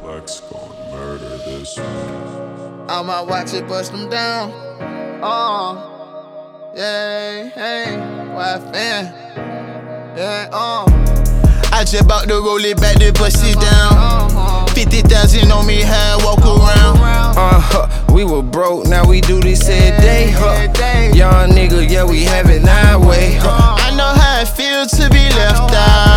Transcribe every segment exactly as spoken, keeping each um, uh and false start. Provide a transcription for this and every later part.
Flex gon' murder this one. I'ma watch it bust them down. Uh, yeah, hey, why fan? Yeah, uh. I just bout to roll it back to bust it down. fifty thousand on me, how I walk around. Uh huh, we were broke, now we do this every day, huh? Young nigga, yeah, we have it our way, huh? I know how it feels to be left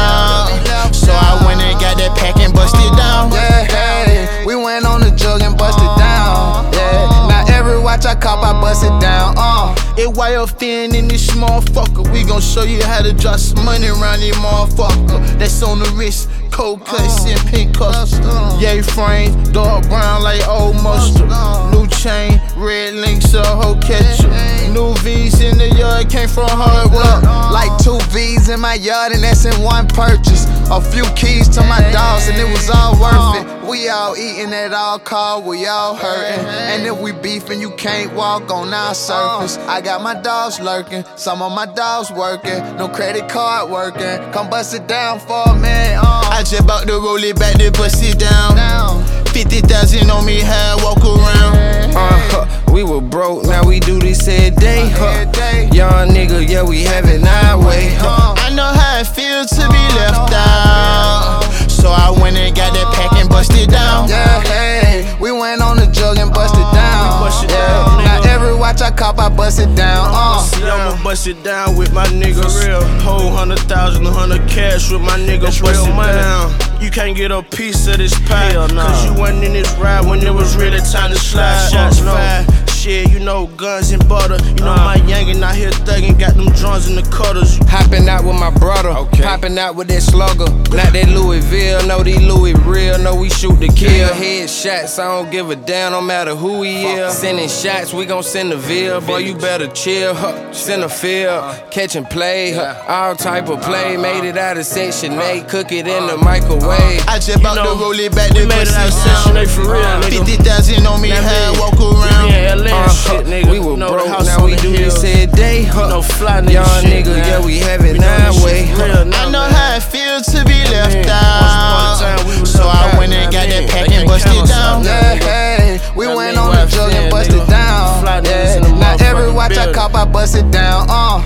out, so I went and got that pack and bust it down. Yeah, hey, we went on the jug and bust it down. Yeah, now every watch I cop, I bust it down. Uh, it Y F N in this motherfucker. We gon' show you how to drop some money around this motherfucker. That's on the wrist, cold cuts and pink custard. Yay frame, dark brown like old mustard. New chain, red links, a whole ketchup. New V's in the yard, came from hard work. Like two V's in my yard and that's in one purchase. A few keys to my dogs and it was all worth it. We all eating at all cost, we all hurting. And if we beefing, you can't walk on our surface. I got my dogs lurking, some of my dogs working. No credit card working, come bust it down for a man. I just bout to roll it back to bust it down. fifty thousand on me, how I walk around. Uh huh, we were broke, now we do this every day, huh? Young nigga, yeah, we have it our way, huh? I know how it feels to be left out, so I went and got that pack and bust it down. Yeah, hey, we went on the jug and bust it down. Bust it yeah. down, Now every watch I cop, I bust it down. Uh. See, I'ma bust it down with my niggas. Whole hundred thousand, a hundred cash with my niggas. Bust it down. You can't get a piece of this pie, cause you wasn't in this ride when it was really time to slide. Shots fired. Shit, you know, guns and butter. You know, my youngin' out here thuggin', got them drums in the cutters. Hopping out with my brother, okay. Popping out with that slugger. Not that Louisville, no, these Louis real, no, we shoot to kill. Head shots, I don't give a damn, no matter who he is. Sending shots, we gon' send a veil, boy, you better chill. Huh. Send a field, catch and play, huh. All type of play. Made it out of Section eight, cook it in the microwave. I just bout to roll it back to bust it Section eight for real, down. fifty thousand on me, how I walk around. Uh, shit, nigga. We were know broke, the now we do this every day, huh? No fly nigga Young shit, nigga, man. yeah, we have it our way, huh? I know how it feels to be left out, so I went and got that pack and bust it down. Yeah, hey, we went on the jug and bust it down. Yeah, now every watch I cop, I bust it down. Uh.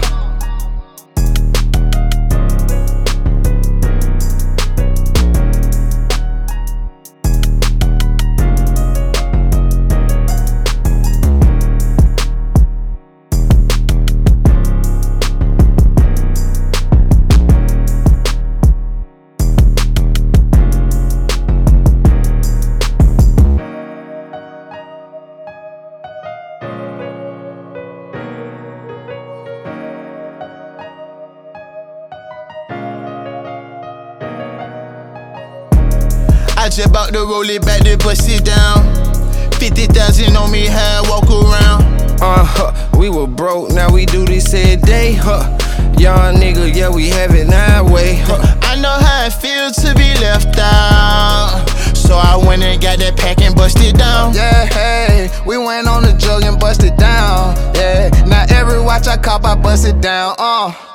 I just bout to roll it back to bust it down. fifty thousand on me, how I walk around. Uh huh, we were broke, now we do this every day, huh? Young nigga, yeah, we have it our way, huh? I know how it feels to be left out, so I went and got that pack and bust it down. Yeah, hey, we went on the jug and bust it down. Yeah, now every watch I cop, I bust it down. Uh.